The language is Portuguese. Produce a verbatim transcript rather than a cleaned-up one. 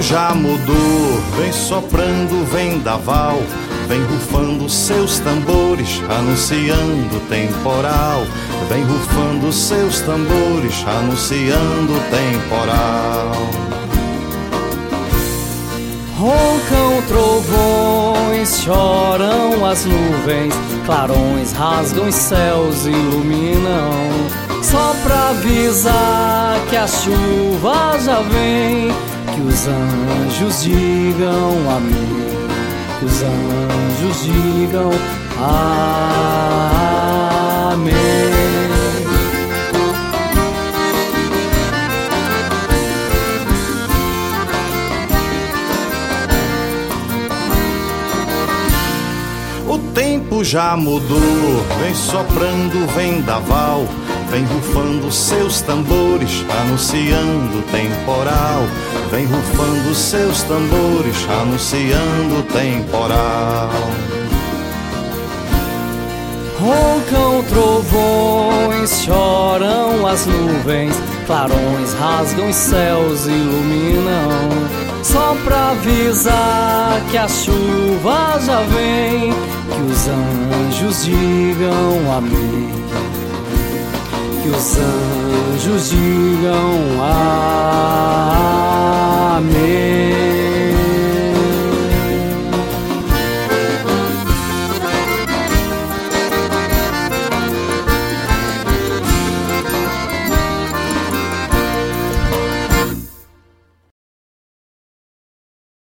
já mudou, vem soprando vendaval, vem rufando seus tambores, anunciando temporal. Vem rufando seus tambores, anunciando temporal. Roncam trovões, choram as nuvens, clarões rasgam os céus, iluminam, só pra avisar que a chuva já vem. Que os anjos digam amém, que os anjos digam amém. O tempo já mudou, vem soprando vendaval, vem rufando seus tambores, anunciando temporal. Vem rufando seus tambores, anunciando temporal. Roncam trovões, choram as nuvens, clarões rasgam os céus, iluminam, só pra avisar que a chuva já vem. Que os anjos digam amém, que os anjos digam amém.